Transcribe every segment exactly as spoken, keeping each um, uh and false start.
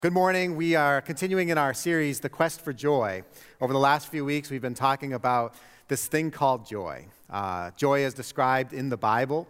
Good morning. We are continuing in our series, The Quest for Joy. Over the last few weeks, we've been talking about this thing called joy. Uh, joy is described in the Bible,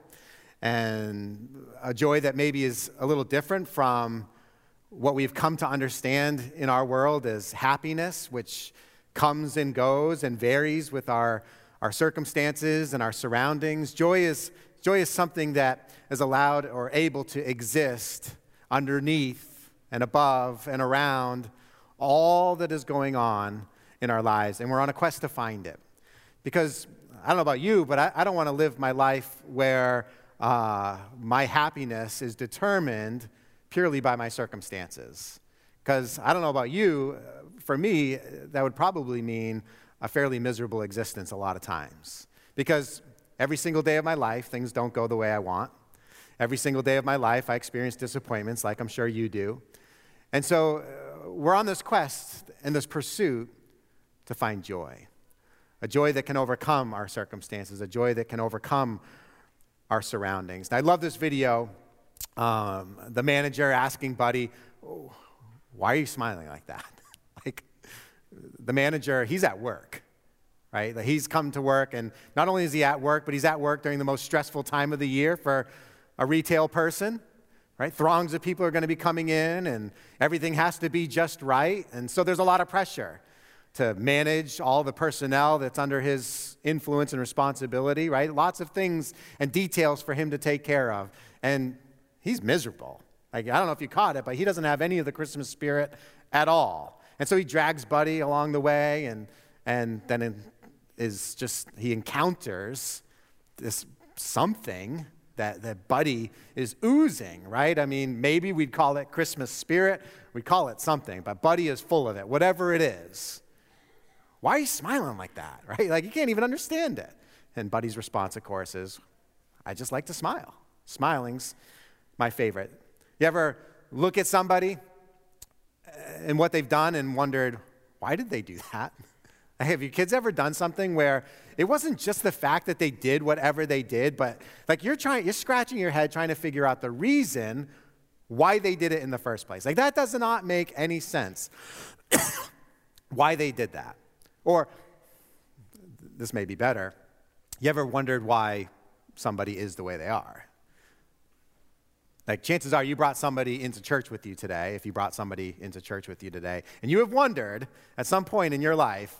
and a joy that maybe is a little different from what we've come to understand in our world as happiness, which comes and goes and varies with our, our circumstances and our surroundings. Joy is, joy is something that is allowed or able to exist underneath and above and around all that is going on in our lives. And we're on a quest to find it. Because, I don't know about you, but I, I don't want to live my life where uh, my happiness is determined purely by my circumstances. Because, I don't know about you, for me, that would probably mean a fairly miserable existence a lot of times. Because every single day of my life, things don't go the way I want. Every single day of my life, I experience disappointments like I'm sure you do. And so uh, we're on this quest and this pursuit to find joy, a joy that can overcome our circumstances, a joy that can overcome our surroundings. And I love this video, um, the manager asking Buddy, oh, why are you smiling like that? Like, the manager, he's at work, right? Like, he's come to work, and not only is he at work, but he's at work during the most stressful time of the year for a retail person. Right? Throngs of people are going to be coming in, and everything has to be just right. And so there's a lot of pressure to manage all the personnel that's under his influence and responsibility, right? Lots of things and details for him to take care of. And he's miserable. Like, I don't know if you caught it, but he doesn't have any of the Christmas spirit at all. And so he drags Buddy along the way, and and then it is just, he encounters this something That, that Buddy is oozing, right? I mean, maybe we'd call it Christmas spirit. We'd call it something, but Buddy is full of it, whatever it is. Why are you smiling like that, right? Like, you can't even understand it. And Buddy's response, of course, is, I just like to smile. Smiling's my favorite. You ever look at somebody and what they've done and wondered, why did they do that? Have your kids ever done something where it wasn't just the fact that they did whatever they did, but like you're trying, you're scratching your head trying to figure out the reason why they did it in the first place? Like, that does not make any sense. Why they did that. Or, this may be better, you ever wondered why somebody is the way they are? Like, chances are you brought somebody into church with you today, if you brought somebody into church with you today, and you have wondered at some point in your life,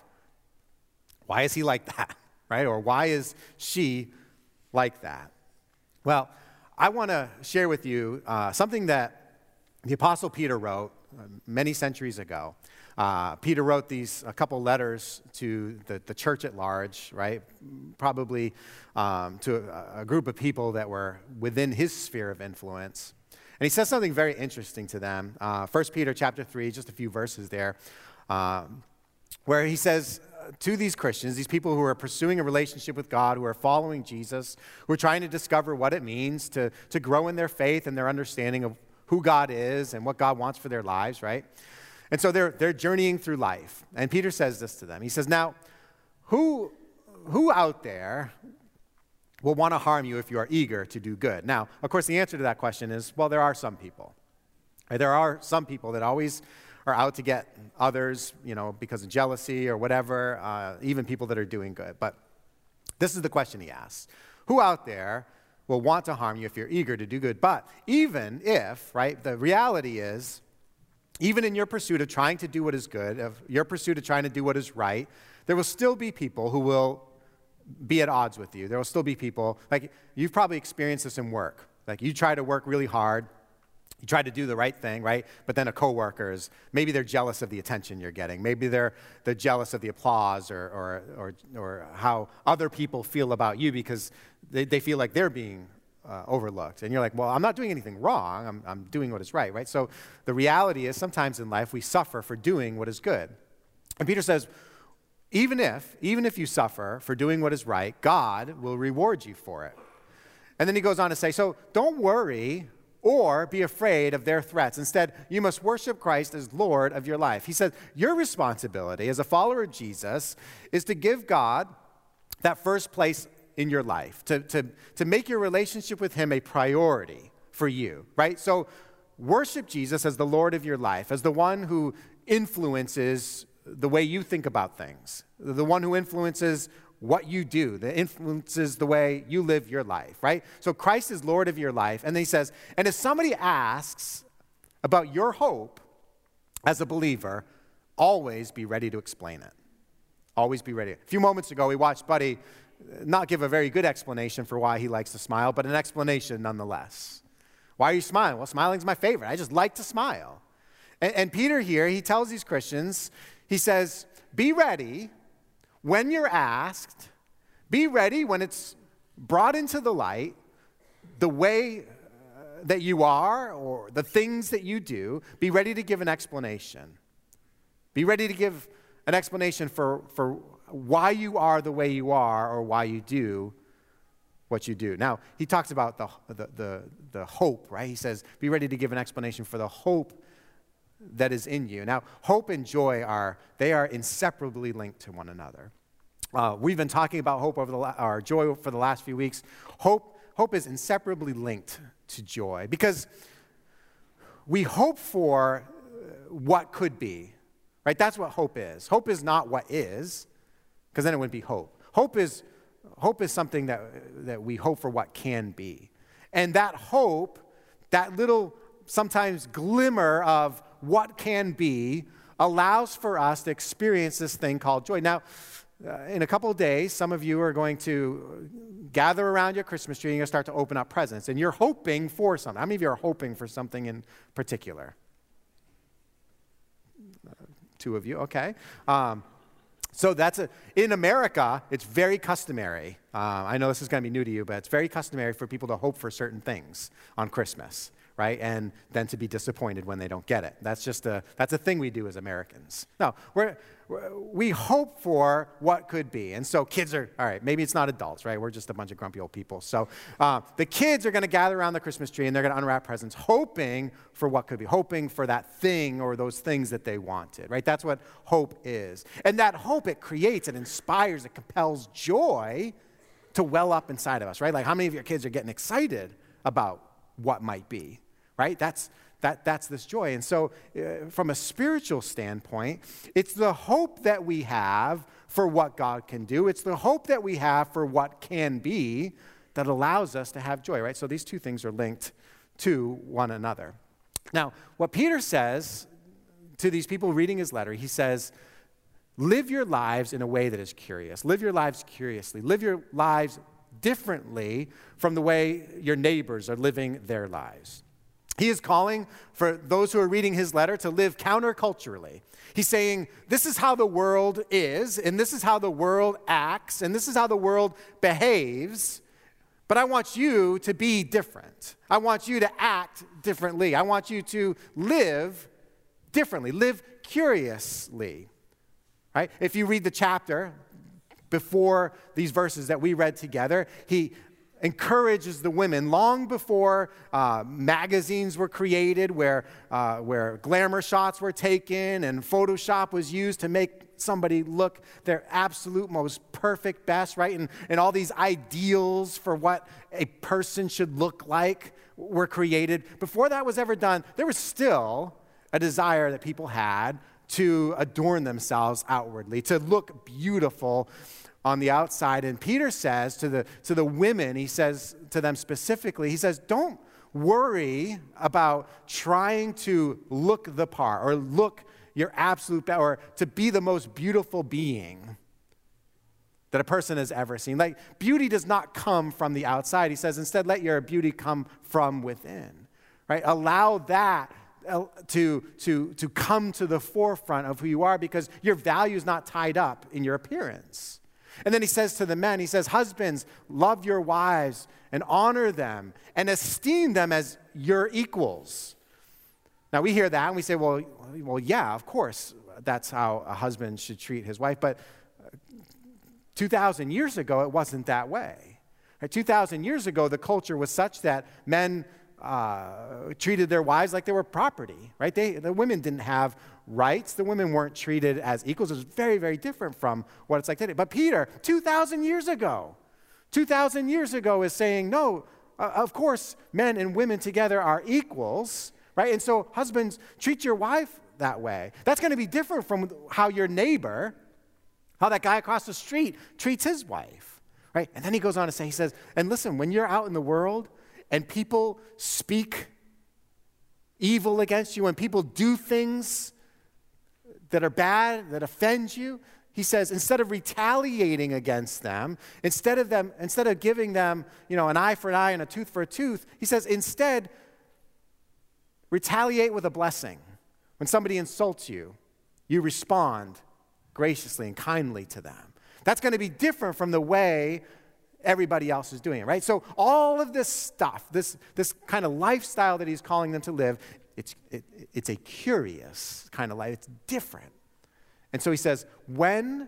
why is he like that, right? Or why is she like that? Well, I want to share with you uh, something that the Apostle Peter wrote uh, many centuries ago. Uh, Peter wrote these, a couple letters to the, the church at large, right? Probably um, to a, a group of people that were within his sphere of influence. And he says something very interesting to them. Uh, First Peter chapter three, just a few verses there, um, where he says, to these Christians, these people who are pursuing a relationship with God, who are following Jesus, who are trying to discover what it means to, to grow in their faith and their understanding of who God is and what God wants for their lives, right? And so they're, they're journeying through life. And Peter says this to them. He says, now, who, who out there will want to harm you if you are eager to do good? Now, of course, the answer to that question is, well, there are some people. There are some people that always are out to get others, you know, because of jealousy or whatever, uh, even people that are doing good. But this is the question he asks. Who out there will want to harm you if you're eager to do good? But even if, right, the reality is, even in your pursuit of trying to do what is good, of your pursuit of trying to do what is right, there will still be people who will be at odds with you. There will still be people, like, you've probably experienced this in work. Like, you try to work really hard. You try to do the right thing, right? But then a coworker is, maybe they're jealous of the attention you're getting. Maybe they're they're jealous of the applause or or or, or how other people feel about you because they, they feel like they're being uh, overlooked. And you're like, well, I'm not doing anything wrong. I'm I'm doing what is right, right? So the reality is sometimes in life we suffer for doing what is good. And Peter says, even if, even if you suffer for doing what is right, God will reward you for it. And then he goes on to say, so don't worry or be afraid of their threats. Instead, you must worship Christ as Lord of your life. He says, your responsibility as a follower of Jesus is to give God that first place in your life, to, to, to make your relationship with him a priority for you, right? So worship Jesus as the Lord of your life, as the one who influences the way you think about things, the one who influences what you do, that influences the way you live your life, right? So Christ is Lord of your life. And then he says, and if somebody asks about your hope as a believer, always be ready to explain it. Always be ready. A few moments ago, we watched Buddy not give a very good explanation for why he likes to smile, but an explanation nonetheless. Why are you smiling? Well, smiling's my favorite. I just like to smile. And, and Peter here, he tells these Christians, he says, be ready when you're asked, be ready when it's brought into the light, the way uh, that you are or the things that you do, be ready to give an explanation. Be ready to give an explanation for, for why you are the way you are or why you do what you do. Now, he talks about the, the, the, the hope, right? He says, be ready to give an explanation for the hope that is in you. Now, hope and joy are, they are inseparably linked to one another. Uh, we've been talking about hope over the, la- or joy for the last few weeks. Hope, hope is inseparably linked to joy because we hope for what could be, right? That's what hope is. Hope is not what is, because then it wouldn't be hope. Hope is, hope is something that, that we hope for what can be. And that hope, that little sometimes glimmer of what can be, allows for us to experience this thing called joy. Now, uh, in a couple of days, some of you are going to gather around your Christmas tree and you're going to start to open up presents. And you're hoping for something. How many of you are hoping for something in particular? Uh, two of you, okay. Um, so that's a, in America, it's very customary. Uh, I know this is going to be new to you, but it's very customary for people to hope for certain things on Christmas. Right, and then to be disappointed when they don't get it. That's just a that's a thing we do as Americans. No, we're, we're, we hope for what could be, and so kids are all right. Maybe it's not adults, right? We're just a bunch of grumpy old people. So uh, the kids are going to gather around the Christmas tree and they're going to unwrap presents, hoping for what could be, hoping for that thing or those things that they wanted. Right? That's what hope is, and that hope it creates, it inspires, it compels joy to well up inside of us. Right? Like how many of your kids are getting excited about what might be, right? That's that that's this joy. And so uh, from a spiritual standpoint, it's the hope that we have for what God can do. It's the hope that we have for what can be that allows us to have joy, right? So these two things are linked to one another. Now, what Peter says to these people reading his letter, he says, live your lives in a way that is curious. Live your lives curiously. Live your lives differently from the way your neighbors are living their lives. He is calling for those who are reading his letter to live counterculturally. He's saying, this is how the world is, and this is how the world acts, and this is how the world behaves, but I want you to be different. I want you to act differently. I want you to live differently, live curiously. Right? If you read the chapter before these verses that we read together, he encourages the women long before uh, magazines were created where, uh, where glamour shots were taken and Photoshop was used to make somebody look their absolute most perfect best, right? And, and all these ideals for what a person should look like were created. Before that was ever done, there was still a desire that people had to adorn themselves outwardly, to look beautiful on the outside. And Peter says to the to the women, he says to them specifically, he says, don't worry about trying to look the part or look your absolute best or to be the most beautiful being that a person has ever seen. Like, beauty does not come from the outside. He says, instead, let your beauty come from within, right? Allow that to, to, to come to the forefront of who you are because your value is not tied up in your appearance. And then he says to the men, he says, husbands, love your wives and honor them and esteem them as your equals. Now, we hear that and we say, well, well, yeah, of course, that's how a husband should treat his wife. But two thousand years ago, it wasn't that way. two thousand years ago, the culture was such that men uh, treated their wives like they were property, right? They, the women didn't have rights. The women weren't treated as equals. It was very, very different from what it's like today. But Peter, two thousand years ago, two thousand years ago is saying, no, uh, of course, men and women together are equals, right? And so husbands, treat your wife that way. That's going to be different from how your neighbor, how that guy across the street treats his wife, right? And then he goes on to say, he says, and listen, when you're out in the world and people speak evil against you, when people do things that are bad, that offend you, he says, instead of retaliating against them, instead of them, instead of giving them, you know, an eye for an eye and a tooth for a tooth, he says, instead, retaliate with a blessing. When somebody insults you, you respond graciously and kindly to them. That's going to be different from the way everybody else is doing it, right? So all of this stuff, this, this kind of lifestyle that he's calling them to live, it's, it, it's a curious kind of life. It's different. And so he says, when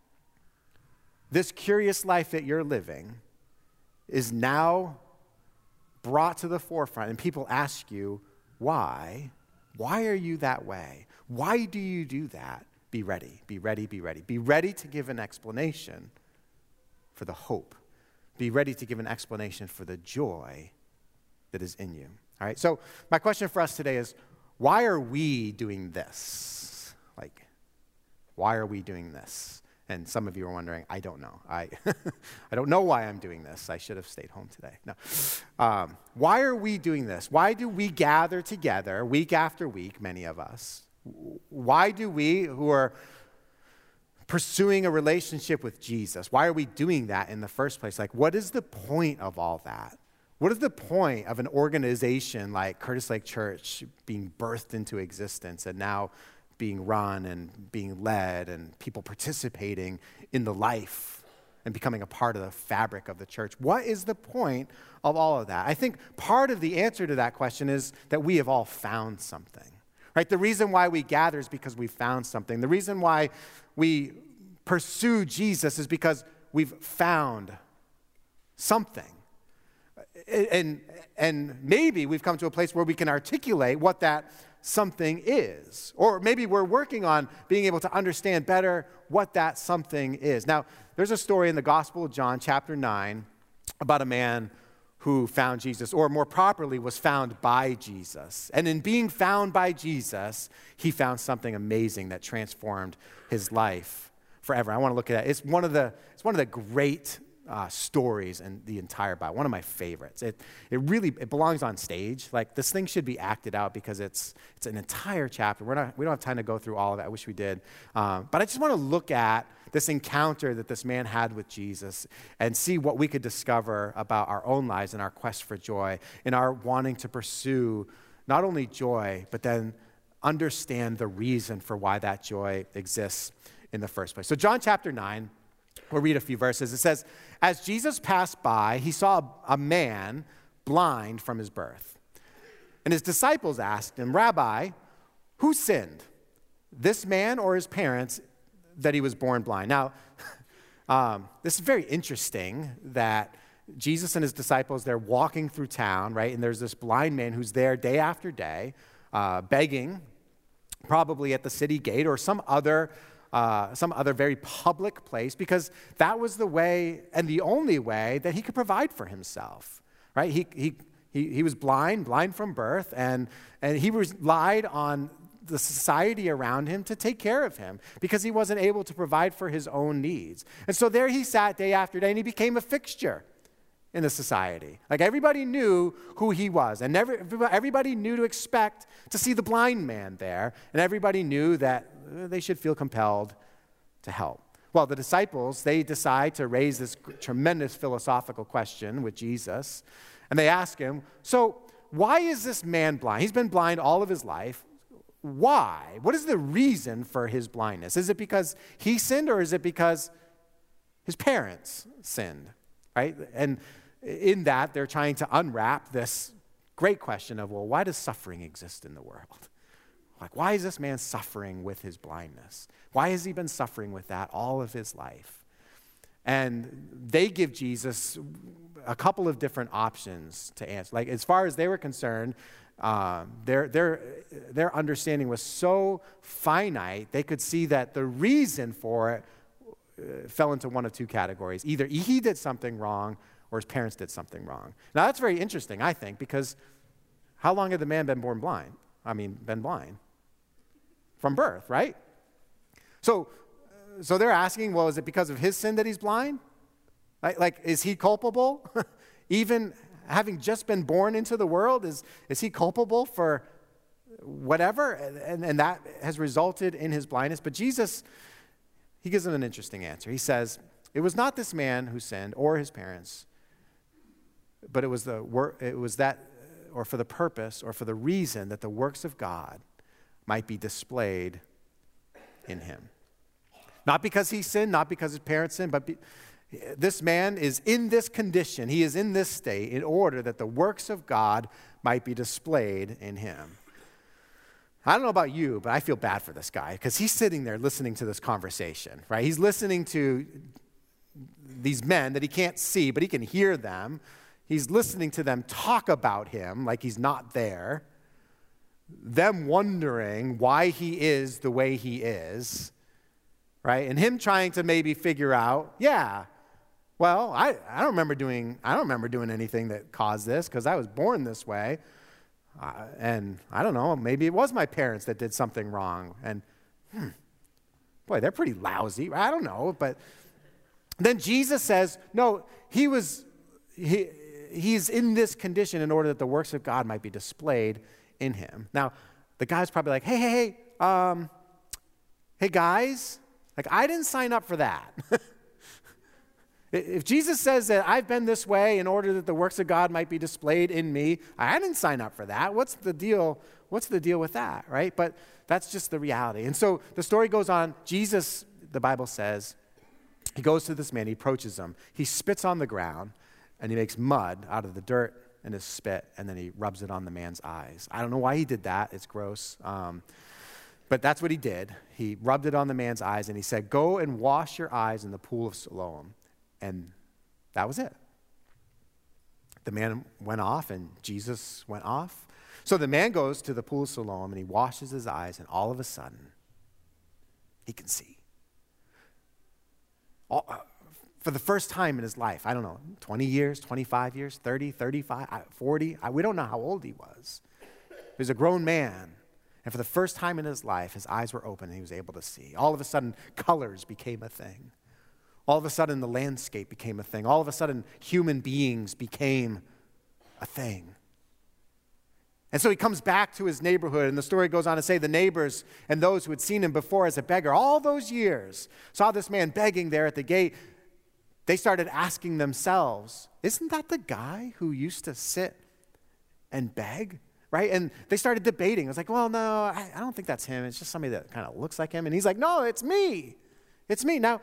this curious life that you're living is now brought to the forefront and people ask you, why? Why are you that way? Why do you do that? Be ready, be ready, be ready. Be ready to give an explanation for the hope. Be ready to give an explanation for the joy that is in you. All right, so my question for us today is, why are we doing this? Like, why are we doing this? And some of you are wondering, I don't know. I I don't know why I'm doing this. I should have stayed home today. No. Um, why are we doing this? Why do we gather together week after week, many of us? Why do we, who are pursuing a relationship with Jesus, why are we doing that in the first place? Like, what is the point of all that? What is the point of an organization like Curtis Lake Church being birthed into existence and now being run and being led and people participating in the life and becoming a part of the fabric of the church? What is the point of all of that? I think part of the answer to that question is that we have all found something, right? The reason why we gather is because we found something. The reason why we pursue Jesus is because we've found something. And, and maybe we've come to a place where we can articulate what that something is. Or maybe we're working on being able to understand better what that something is. Now, there's a story in the Gospel of John, chapter nine, about a man who found Jesus, or more properly, was found by Jesus. And in being found by Jesus, he found something amazing that transformed his life forever. I want to look at that. It's one of the, it's one of the great Uh, stories in the entire Bible. One of my favorites. It it really it belongs on stage. Like, this thing should be acted out because it's it's an entire chapter. We're not we don't have time to go through all of it. I wish we did. Um, but I just want to look at this encounter that this man had with Jesus and see what we could discover about our own lives and our quest for joy and our wanting to pursue not only joy but then understand the reason for why that joy exists in the first place. So John chapter nine. We'll read a few verses. It says, as Jesus passed by, he saw a man blind from his birth. And his disciples asked him, Rabbi, who sinned, this man or his parents, that he was born blind? Now, um, this is very interesting that Jesus and his disciples, they're walking through town, right? And there's this blind man who's there day after day, uh, begging, probably at the city gate or some other Uh, some other very public place, because that was the way and the only way that he could provide for himself, right? He he he, he was blind, blind from birth, and, and he relied on the society around him to take care of him because he wasn't able to provide for his own needs. And so there he sat day after day, and he became a fixture in the society. Like, everybody knew who he was, and every, everybody knew to expect to see the blind man there, and everybody knew that they should feel compelled to help. Well, the disciples, they decide to raise this tremendous philosophical question with Jesus, and they ask him, so why is this man blind? He's been blind all of his life. Why? What is the reason for his blindness? Is it because he sinned, or is it because his parents sinned? Right? And in that, they're trying to unwrap this great question of, well, why does suffering exist in the world? Like, why is this man suffering with his blindness? Why has he been suffering with that all of his life? And they give Jesus a couple of different options to answer. Like, as far as they were concerned, uh, their, their, their understanding was so finite, they could see that the reason for it uh, fell into one of two categories. Either he did something wrong or his parents did something wrong. Now, that's very interesting, I think, because how long had the man been born blind? I mean, been blind. From birth, right? So, so they're asking, well, is it because of his sin that he's blind? Like, like is he culpable? Even having just been born into the world, is, is he culpable for whatever? And, and that has resulted in his blindness. But Jesus, he gives them an interesting answer. He says, it was not this man who sinned or his parents, but it was the wor- it was that, or for the purpose, or for the reason that the works of God might be displayed in him. Not because he sinned, not because his parents sinned, but be, this man is in this condition, he is in this state in order that the works of God might be displayed in him. I don't know about you, but I feel bad for this guy because he's sitting there listening to this conversation, right? He's listening to these men that he can't see, but he can hear them. He's listening to them talk about him like he's not there. Them wondering why he is the way he is, right? And him trying to maybe figure out, yeah, well, I, I don't remember doing I don't remember doing anything that caused this because I was born this way. Uh, and I don't know, maybe it was my parents that did something wrong. And hmm, boy, they're pretty lousy. I don't know, but then Jesus says, no, he was he he's in this condition in order that the works of God might be displayed in him. Now, the guy's probably like, hey, hey, hey, um, hey guys, like I didn't sign up for that. If Jesus says that I've been this way in order that the works of God might be displayed in me, I didn't sign up for that. What's the deal? What's the deal with that, right? But that's just the reality. And so the story goes on. Jesus, the Bible says, he goes to this man, he approaches him, he spits on the ground, and he makes mud out of the dirt and his spit, and then he rubs it on the man's eyes. I don't know why he did that. It's gross. Um, but that's what he did. He rubbed it on the man's eyes, and he said, go and wash your eyes in the pool of Siloam. And that was it. The man went off, and Jesus went off. So the man goes to the pool of Siloam, and he washes his eyes, and all of a sudden, he can see. All, uh, for the first time in his life, I don't know, twenty years, twenty-five years, thirty, thirty-five, forty, I, we don't know how old he was. He was a grown man. And for the first time in his life, his eyes were open, and he was able to see. All of a sudden, colors became a thing. All of a sudden, the landscape became a thing. All of a sudden, human beings became a thing. And so he comes back to his neighborhood, and the story goes on to say the neighbors and those who had seen him before as a beggar all those years saw this man begging there at the gate. They started asking themselves, isn't that the guy who used to sit and beg? Right? And they started debating. It was like, well, no, I, I don't think that's him. It's just somebody that kind of looks like him. And he's like, no, it's me. It's me. Now,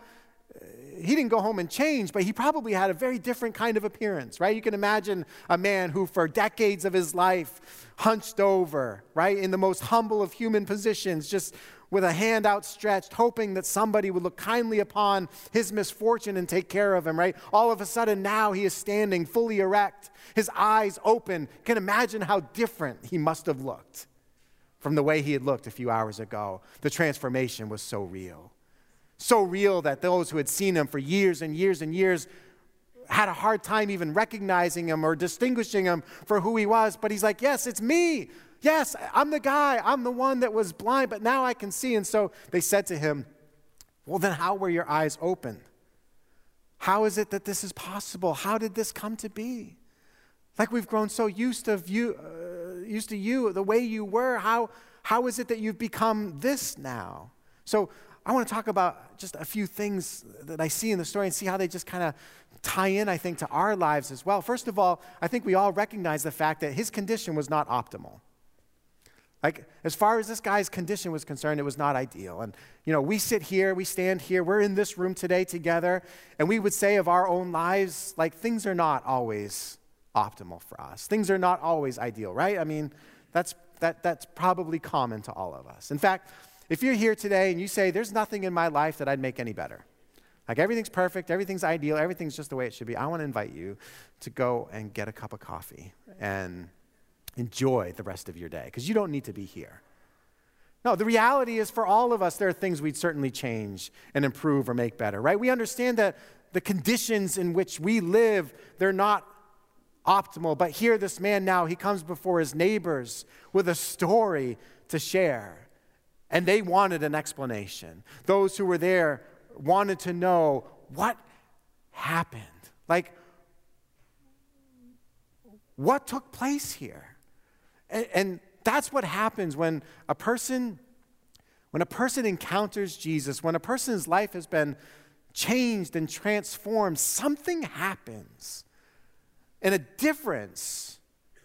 he didn't go home and change, but he probably had a very different kind of appearance, right? You can imagine a man who for decades of his life hunched over, right, in the most humble of human positions, just with a hand outstretched, hoping that somebody would look kindly upon his misfortune and take care of him, right? All of a sudden now he is standing fully erect, his eyes open. You can imagine how different he must have looked from the way he had looked a few hours ago. The transformation was so real. So real that those who had seen him for years and years and years had a hard time even recognizing him or distinguishing him for who he was. But he's like, yes, it's me. Yes, I'm the guy. I'm the one that was blind, but now I can see. And so they said to him, well, then how were your eyes open? How is it that this is possible? How did this come to be? Like we've grown so used to you, uh, used to you, the way you were. How, how is it that you've become this now? So I want to talk about just a few things that I see in the story and see how they just kind of tie in, I think, to our lives as well. First of all, I think we all recognize the fact that his condition was not optimal. Like, as far as this guy's condition was concerned, it was not ideal. And, you know, we sit here, we stand here, we're in this room today together, and we would say of our own lives, like, things are not always optimal for us. Things are not always ideal, right? I mean, that's that that's probably common to all of us. In fact, if you're here today and you say, there's nothing in my life that I'd make any better, like everything's perfect, everything's ideal, everything's just the way it should be, I want to invite you to go and get a cup of coffee and enjoy the rest of your day, because you don't need to be here. No, the reality is for all of us, there are things we'd certainly change and improve or make better, right? We understand that the conditions in which we live, they're not optimal. But here, this man now, he comes before his neighbors with a story to share. And they wanted an explanation. Those who were there wanted to know what happened. Like, what took place here? And, and that's what happens when a person, when a person encounters Jesus, when a person's life has been changed and transformed, something happens. And a difference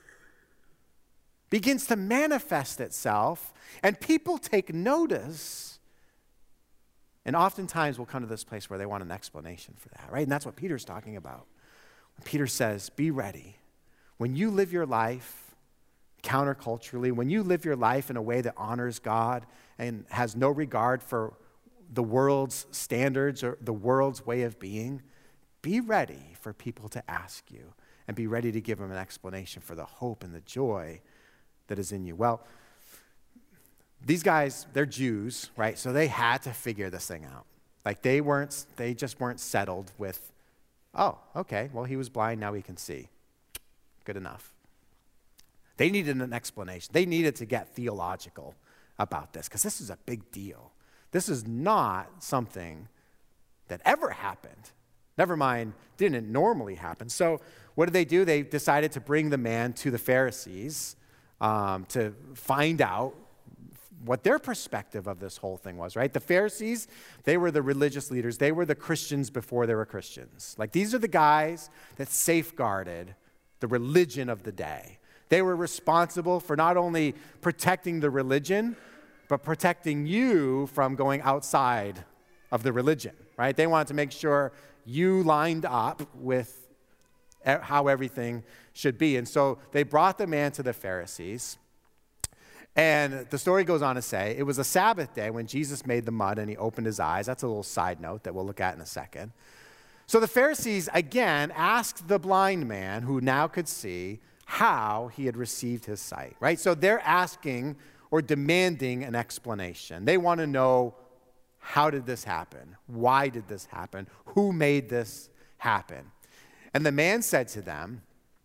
begins to manifest itself, and people take notice. And oftentimes we'll come to this place where they want an explanation for that, right? And that's what Peter's talking about. When Peter says, be ready. When you live your life counterculturally, when you live your life in a way that honors God and has no regard for the world's standards or the world's way of being, be ready for people to ask you and be ready to give them an explanation for the hope and the joy that is in you. Well, these guys, they're Jews, right? So they had to figure this thing out. Like they weren't, they just weren't settled with, oh, okay, well, he was blind, now he can see. Good enough. They needed an explanation. They needed to get theological about this because this is a big deal. This is not something that ever happened. Never mind, didn't normally happen. So what did they do? They decided to bring the man to the Pharisees um, to find out what their perspective of this whole thing was, right? The Pharisees, they were the religious leaders. They were the Christians before they were Christians. Like these are the guys that safeguarded the religion of the day. They were responsible for not only protecting the religion, but protecting you from going outside of the religion, right? They wanted to make sure you lined up with how everything should be. And so they brought the man to the Pharisees. And the story goes on to say, it was a Sabbath day when Jesus made the mud and he opened his eyes. That's a little side note that we'll look at in a second. So the Pharisees, again, asked the blind man, who now could see, how he had received his sight, right? So they're asking or demanding an explanation. They want to know, how did this happen? Why did this happen? Who made this happen? And the man said to them,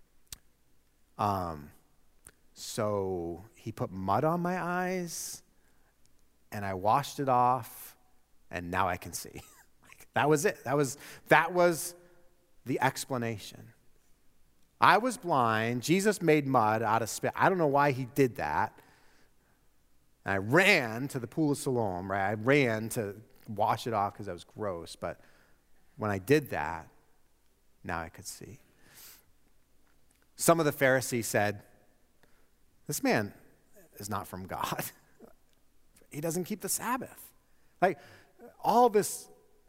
um, so he put mud on my eyes, and I washed it off, and now I can see. Like, that was it. That was, that was the explanation. I was blind. Jesus made mud out of spit. I don't know why he did that. And I ran to the pool of Siloam, right? I ran to wash it off because I was gross. But when I did that, now I could see. Some of the Pharisees said, this man is not from God. He doesn't keep the Sabbath. Like, all this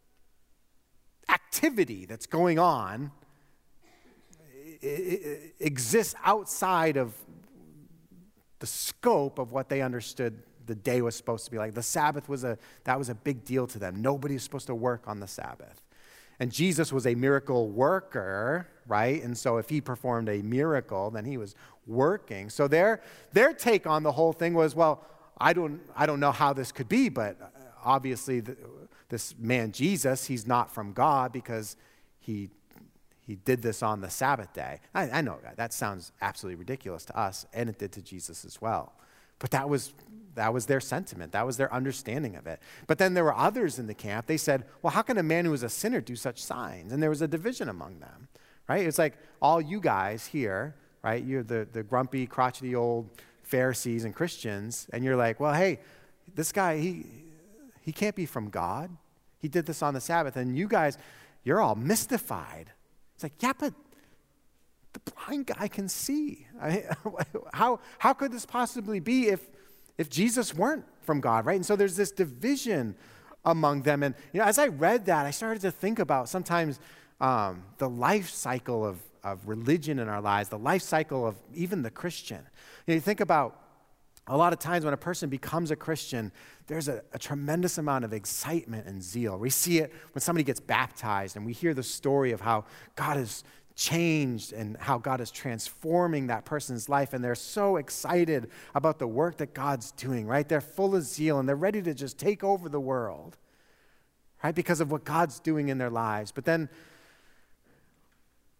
activity that's going on it, it exists outside of the scope of what they understood the day was supposed to be like. The Sabbath was a, that was a big deal to them. Nobody's supposed to work on the Sabbath. And Jesus was a miracle worker, right? And so if he performed a miracle, then he was working. So their, their take on the whole thing was, well, I don't, I don't know how this could be, but obviously the, this man Jesus, he's not from God because he, he did this on the Sabbath day. I, I know that sounds absolutely ridiculous to us, and it did to Jesus as well. But that was, that was their sentiment. That was their understanding of it. But then there were others in the camp. They said, well, how can a man who is a sinner do such signs? And there was a division among them, right? It's like all you guys here, right? You're the, the grumpy, crotchety old Pharisees and Christians, and you're like, well, hey, this guy, he, he can't be from God. He did this on the Sabbath. And you guys, you're all mystified. It's like, yeah, but the blind guy can see. I, how, how could this possibly be if, if Jesus weren't from God, right? And so there's this division among them. And you know, as I read that, I started to think about sometimes um, the life cycle of, of religion in our lives, the life cycle of even the Christian. You know, you think about a lot of times when a person becomes a Christian, there's a, a tremendous amount of excitement and zeal. We see it when somebody gets baptized and we hear the story of how God has changed and how God is transforming that person's life, and they're so excited about the work that God's doing, right? They're full of zeal and they're ready to just take over the world, right? Because of what God's doing in their lives. But then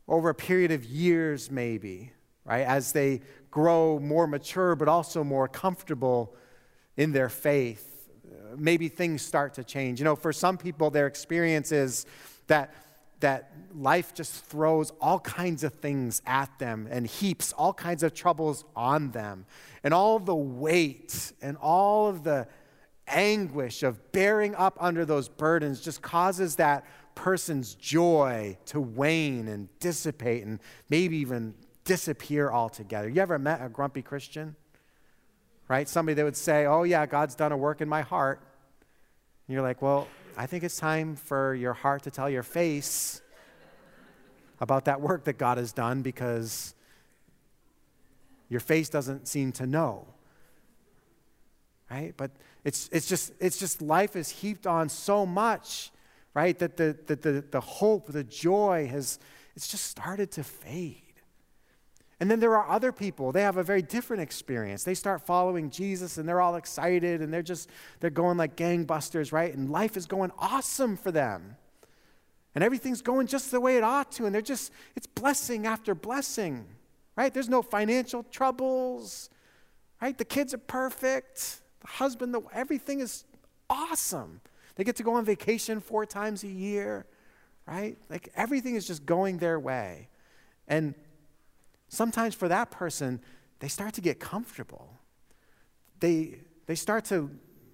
over a period of years maybe, right, as they grow more mature but also more comfortable in their faith, maybe things start to change. You know, for some people, their experience is that, that life just throws all kinds of things at them and heaps all kinds of troubles on them. And all the weight and all of the anguish of bearing up under those burdens just causes that person's joy to wane and dissipate and maybe even disappear altogether. You ever met a grumpy Christian? Right? Somebody that would say, oh yeah, God's done a work in my heart. And you're like, well, I think it's time for your heart to tell your face about that work that God has done, because your face doesn't seem to know. Right? But it's it's just it's just life is heaped on so much, right? That the that the, the hope, the joy has it's just started to fade. And then there are other people, they have a very different experience. They start following Jesus and they're all excited and they're just, they're going like gangbusters, right? And life is going awesome for them. And everything's going just the way it ought to. And they're just, it's blessing after blessing, right? There's no financial troubles, right? The kids are perfect. The husband, the, everything is awesome. They get to go on vacation four times a year, right? Like everything is just going their way. And sometimes for that person, they start to get comfortable. They, they start to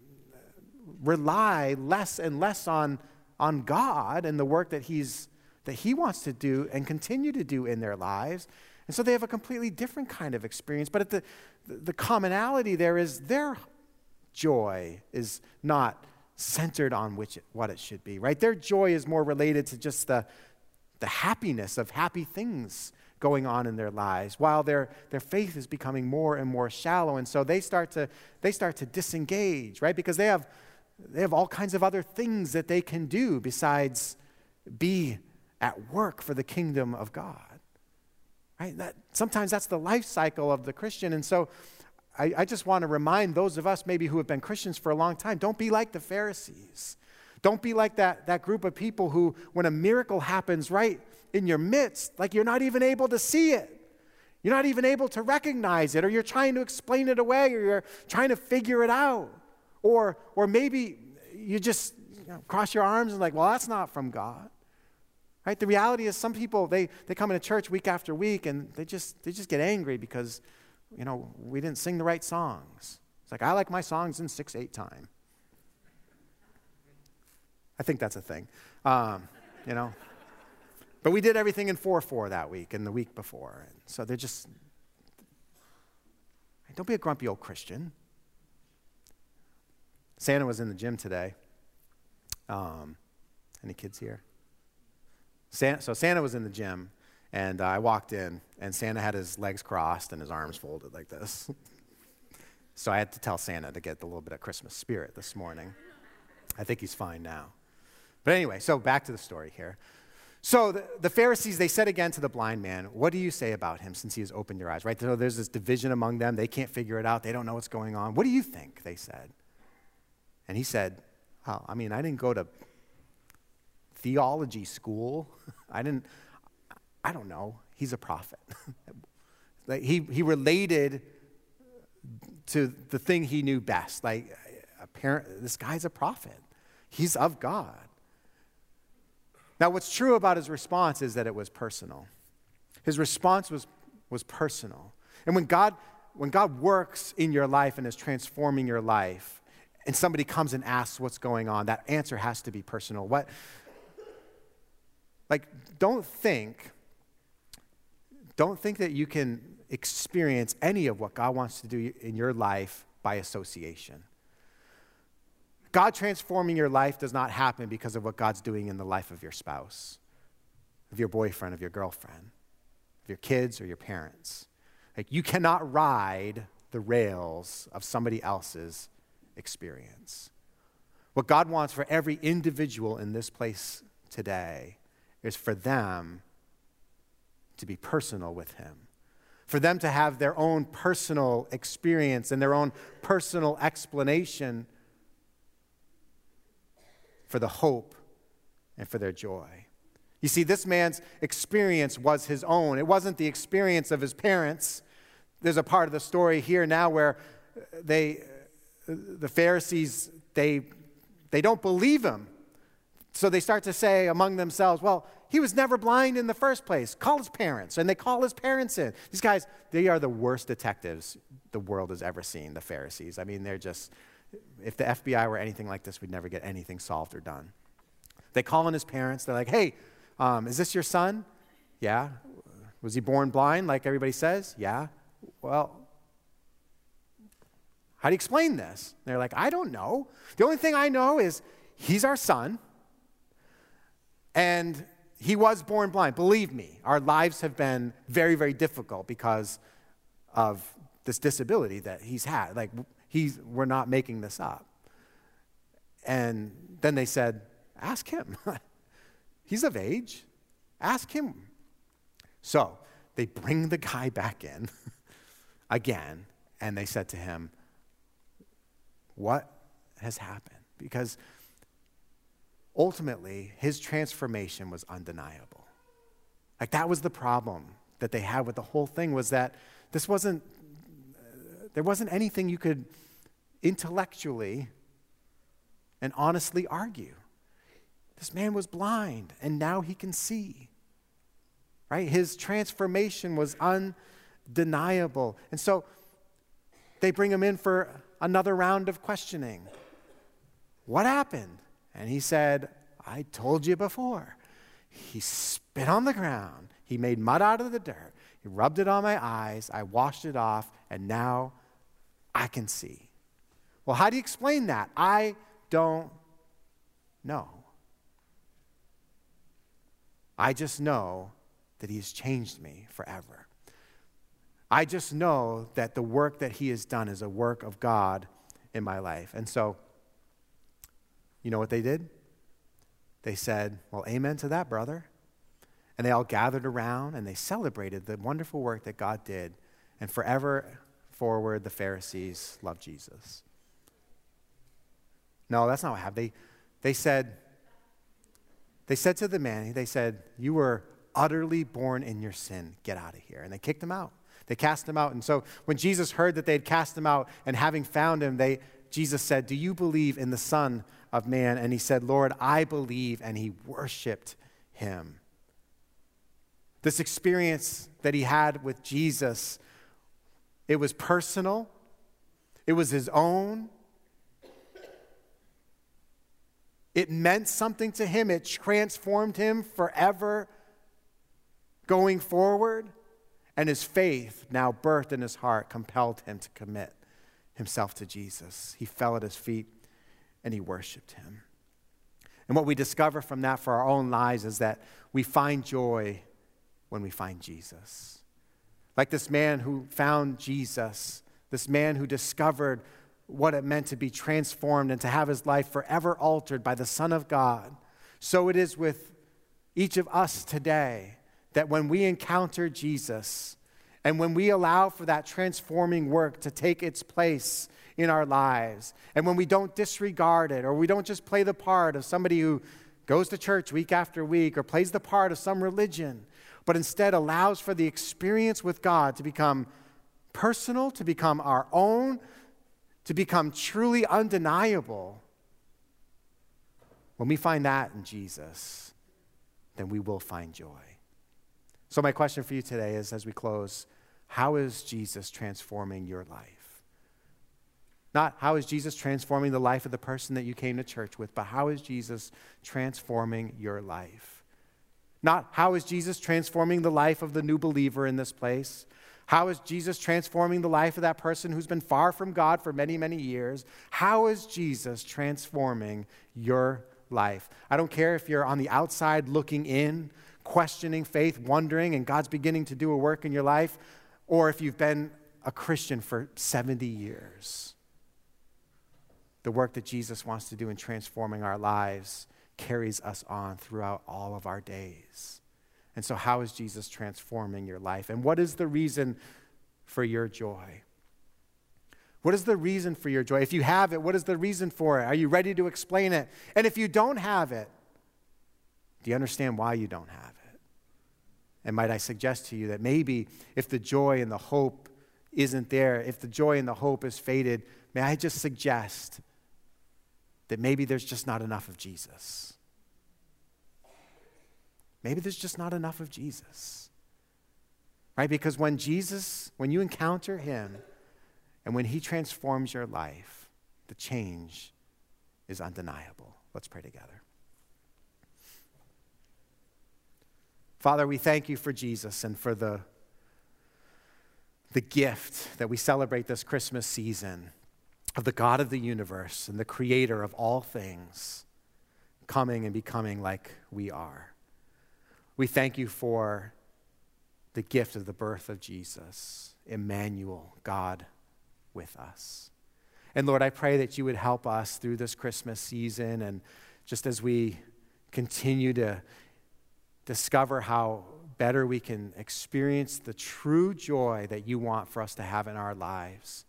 rely less and less on, on God and the work that he's, that he wants to do and continue to do in their lives. And so they have a completely different kind of experience. But at the, the commonality there is their joy is not centered on which it, what it should be, right? Their joy is more related to just the, the happiness of happy things going on in their lives, while their, their faith is becoming more and more shallow. And so they start to they start to disengage, right? Because they have they have all kinds of other things that they can do besides be at work for the kingdom of God. Right? That sometimes that's the life cycle of the Christian. And so I, I just want to remind those of us maybe who have been Christians for a long time, don't be like the Pharisees. Don't be like that, that group of people who, when a miracle happens right in your midst, like you're not even able to see it. You're not even able to recognize it, or you're trying to explain it away, or you're trying to figure it out. Or, or maybe you just you know, cross your arms and like, well, that's not from God. Right? The reality is some people, they, they come into church week after week and they just they just get angry because, you know, we didn't sing the right songs. It's like, I like my songs in six eight time. I think that's a thing, um, you know. But we did everything in four four that week and the week before. And so they're just, don't be a grumpy old Christian. Santa was in the gym today. Um, any kids here? Santa, so Santa was in the gym, and uh, I walked in, and Santa had his legs crossed and his arms folded like this. So I had to tell Santa to get a little bit of Christmas spirit this morning. I think he's fine now. But anyway, so back to the story here. So the, the Pharisees, they said again to the blind man, what do you say about him since he has opened your eyes? Right? So there's this division among them. They can't figure it out. They don't know what's going on. What do you think? They said. And he said, oh, I mean, I didn't go to theology school. I didn't, I don't know. He's a prophet. Like he, he related to the thing he knew best. Like, apparently, this guy's a prophet. He's of God. Now, what's true about his response is that it was personal. His response was, was personal. And when God, when God works in your life and is transforming your life, and somebody comes and asks what's going on, that answer has to be personal. What, like, don't think, don't think that you can experience any of what God wants to do in your life by association. God transforming your life does not happen because of what God's doing in the life of your spouse, of your boyfriend, of your girlfriend, of your kids or your parents. Like, you cannot ride the rails of somebody else's experience. What God wants for every individual in this place today is for them to be personal with him, for them to have their own personal experience and their own personal explanation for the hope and for their joy. You see, this man's experience was his own. It wasn't the experience of his parents. There's a part of the story here now where they, the Pharisees, they, they don't believe him. So they start to say among themselves, well, he was never blind in the first place. Call his parents. And they call his parents in. These guys, they are the worst detectives the world has ever seen, the Pharisees. I mean, they're just, if the F B I were anything like this, we'd never get anything solved or done. They call in his parents. They're like, hey, um, is this your son? Yeah. Was he born blind like everybody says? Yeah. Well, how do you explain this? They're like, I don't know. The only thing I know is he's our son, and he was born blind. Believe me, our lives have been very, very difficult because of this disability that he's had. Like, he's, we're not making this up. And then they said, ask him. He's of age. Ask him. So they bring the guy back in again, and they said to him, what has happened? Because ultimately, his transformation was undeniable. Like, that was the problem that they had with the whole thing, was that this wasn't, uh, there wasn't anything you could intellectually and honestly argue. This man was blind, and now he can see. Right? His transformation was undeniable. And so they bring him in for another round of questioning. What happened? And he said, I told you before. He spit on the ground. He made mud out of the dirt. He rubbed it on my eyes. I washed it off, and now I can see. Well, how do you explain that? I don't know. I just know that he has changed me forever. I just know that the work that he has done is a work of God in my life. And so, you know what they did? They said, well, amen to that, brother. And they all gathered around and they celebrated the wonderful work that God did. And forever forward, the Pharisees loved Jesus. No, that's not what happened. They, they said, they said to the man, they said, you were utterly born in your sin. Get out of here. And they kicked him out. They cast him out. And so when Jesus heard that they had cast him out, and having found him, they Jesus said, do you believe in the Son of Man? And he said, Lord, I believe. And he worshiped him. This experience that he had with Jesus, it was personal. It was his own. It meant something to him. It transformed him forever going forward. And his faith, now birthed in his heart, compelled him to commit himself to Jesus. He fell at his feet and he worshiped him. And what we discover from that for our own lives is that we find joy when we find Jesus. Like this man who found Jesus, this man who discovered what it meant to be transformed and to have his life forever altered by the Son of God. So it is with each of us today that when we encounter Jesus and when we allow for that transforming work to take its place in our lives, and when we don't disregard it, or we don't just play the part of somebody who goes to church week after week or plays the part of some religion, but instead allows for the experience with God to become personal, to become our own, to become truly undeniable. When we find that in Jesus, then we will find joy. So my question for you today is, as we close, how is Jesus transforming your life? Not how is Jesus transforming the life of the person that you came to church with, but how is Jesus transforming your life? Not how is Jesus transforming the life of the new believer in this place? How is Jesus transforming the life of that person who's been far from God for many, many years? How is Jesus transforming your life? I don't care if you're on the outside looking in, questioning faith, wondering, and God's beginning to do a work in your life, or if you've been a Christian for seventy years. The work that Jesus wants to do in transforming our lives carries us on throughout all of our days. And so how is Jesus transforming your life? And what is the reason for your joy? What is the reason for your joy? If you have it, what is the reason for it? Are you ready to explain it? And if you don't have it, Do you understand why you don't have it? And might I suggest to you that maybe if the joy and the hope isn't there, if the joy and the hope is faded, may I just suggest that maybe there's just not enough of Jesus. Maybe there's just not enough of Jesus. Right? Because when Jesus, when you encounter him, and when he transforms your life, the change is undeniable. Let's pray together. Father, we thank you for Jesus and for the, the gift that we celebrate this Christmas season of the God of the universe and the creator of all things coming and becoming like we are. We thank you for the gift of the birth of Jesus, Emmanuel, God with us. And Lord, I pray that you would help us through this Christmas season, and just as we continue to discover how better we can experience the true joy that you want for us to have in our lives.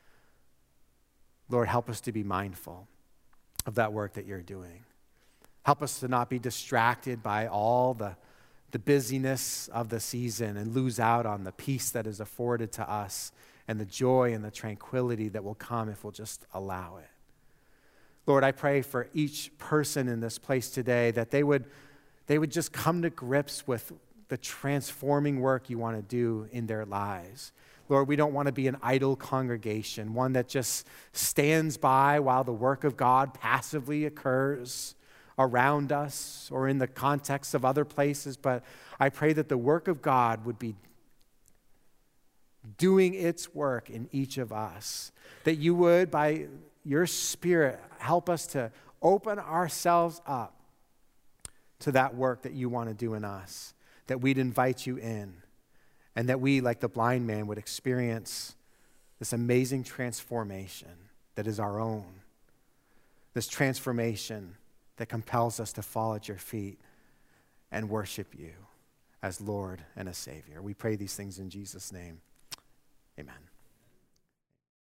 Lord, help us to be mindful of that work that you're doing. Help us to not be distracted by all the, the busyness of the season and lose out on the peace that is afforded to us and the joy and the tranquility that will come if we'll just allow it. Lord, I pray for each person in this place today that they would, they would just come to grips with the transforming work you want to do in their lives. Lord, we don't want to be an idle congregation, one that just stands by while the work of God passively occurs around us or in the context of other places, but I pray that the work of God would be doing its work in each of us, that you would, by your Spirit, help us to open ourselves up to that work that you want to do in us, that we'd invite you in, and that we, like the blind man, would experience this amazing transformation that is our own, this transformation that compels us to fall at your feet and worship you as Lord and as Savior. We pray these things in Jesus' name. Amen.